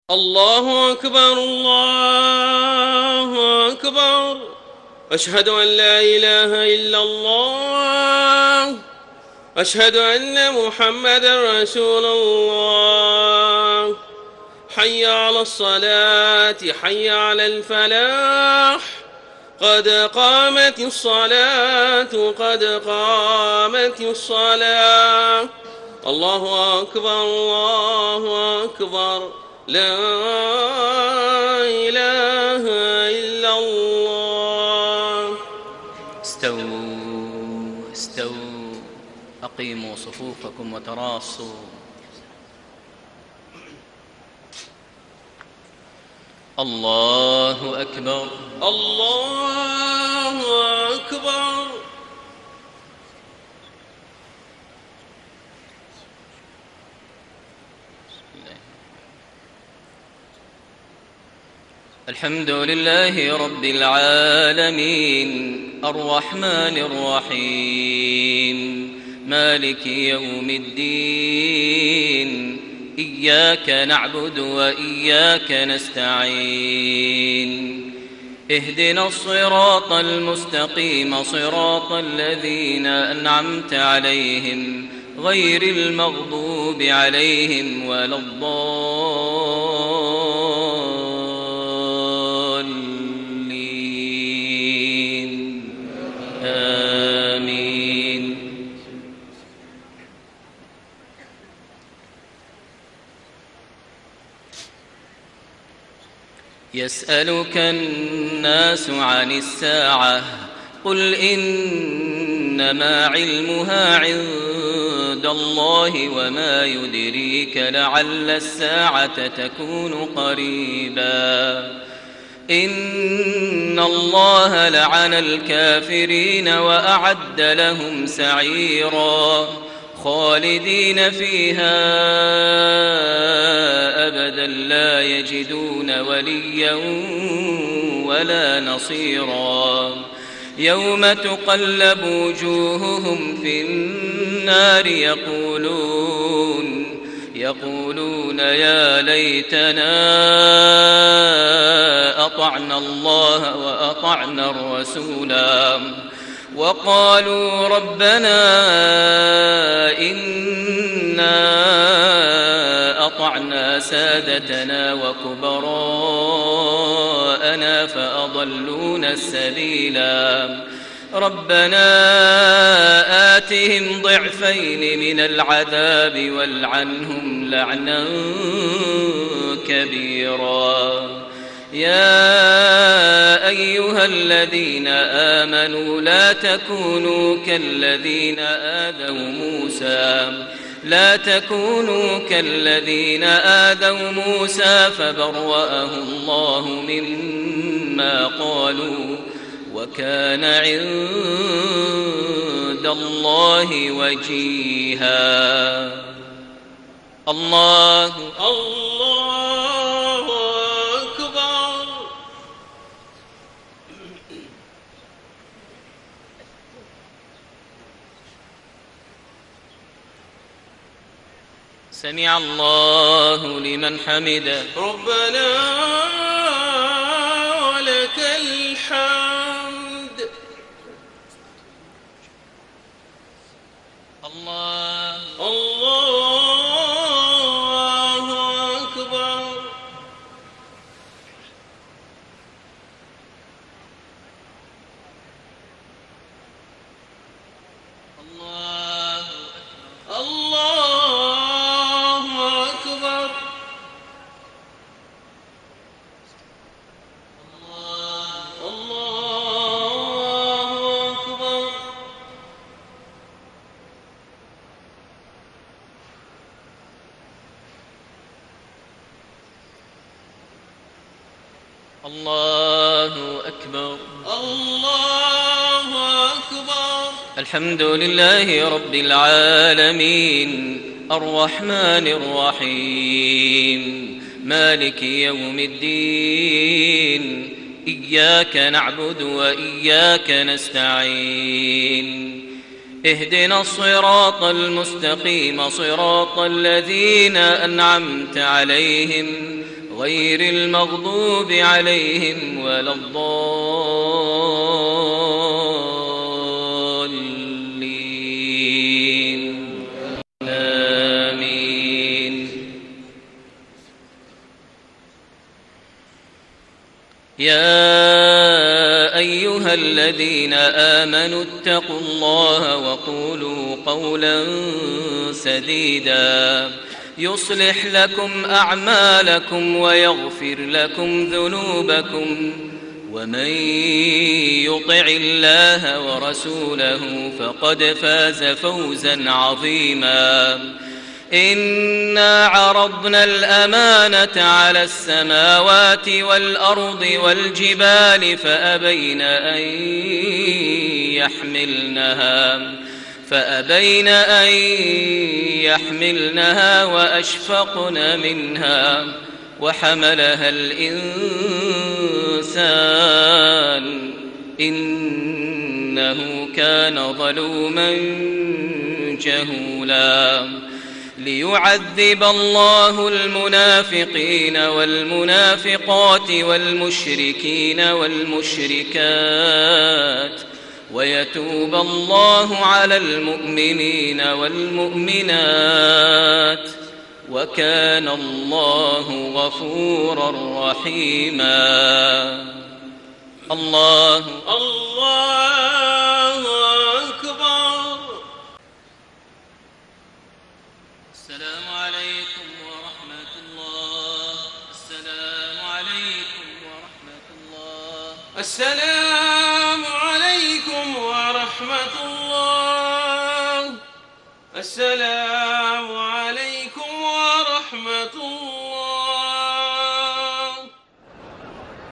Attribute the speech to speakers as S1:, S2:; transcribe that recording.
S1: الله أكبر الله أكبر. أشهد أن لا إله إلا الله. أشهد أن محمدا رسول الله. حي على الصلاة حي على الفلاح. قد قامت الصلاة قد قامت الصلاة. الله أكبر الله أكبر. لا إله إلا الله.
S2: استووا استووا، أقيموا صفوفكم وتراصوا. الله أكبر
S1: الله أكبر.
S2: الحمد لله رب العالمين، الرحمن الرحيم، مالك يوم الدين. إياك نعبد وإياك نستعين. اهدنا الصراط المستقيم، صراط الذين أنعمت عليهم غير المغضوب عليهم ولا الضالين. آمين. يسألك الناس عن الساعة، قل إنما علمها عند الله وما يدريك لعل الساعة تكون قريبا. إن الله لعن الكافرين وأعد لهم سعيرا، خالدين فيها أبدا لا يجدون وليا ولا نصيرا. يوم تقلب وجوههم في النار يقولون يا ليتنا أطعنا الله وأطعنا الرسولا، وقالوا ربنا إنا أطعنا سادتنا وكبراءنا فأضلونا السبيلا. ربنا آتهم ضعفين من العذاب والعنهم لعنا كبيرا. يا أيها الذين آمنوا لا تكونوا كالذين آذوا موسى فبرأه الله مما قالوا، وكان عند الله وجيها. الله
S1: أكبر.
S2: سمع الله لمن حمده.
S1: ربنا ولك الحمد.
S2: الله
S1: أكبر. الله أكبر.
S2: الله أكبر.
S1: الله أكبر.
S2: الحمد لله رب العالمين، الرحمن الرحيم، مالك يوم الدين. إياك نعبد وإياك نستعين. اهدنا الصراط المستقيم، صراط الذين أنعمت عليهم غير المغضوب عليهم ولا الضالين آمين. يا أيها الذين آمنوا اتقوا الله وقولوا قولا سديدا يصلح لكم أعمالكم ويغفر لكم ذنوبكم ومن يطع الله ورسوله فقد فاز فوزا عظيما. إنا عرضنا الأمانة على السماوات والأرض والجبال فأبين أن يحملنها وأشفقن منها وحملها الإنسان إنه كان ظلوما جهولا. ليعذب الله المنافقين والمنافقات والمشركين والمشركات ويتوب الله على المؤمنين والمؤمنات وكان الله غفورا رحيما. الله
S1: أكبر.
S2: السلام عليكم ورحمة الله. السلام عليكم ورحمة الله.
S1: السلام عليكم ورحمة الله. السلام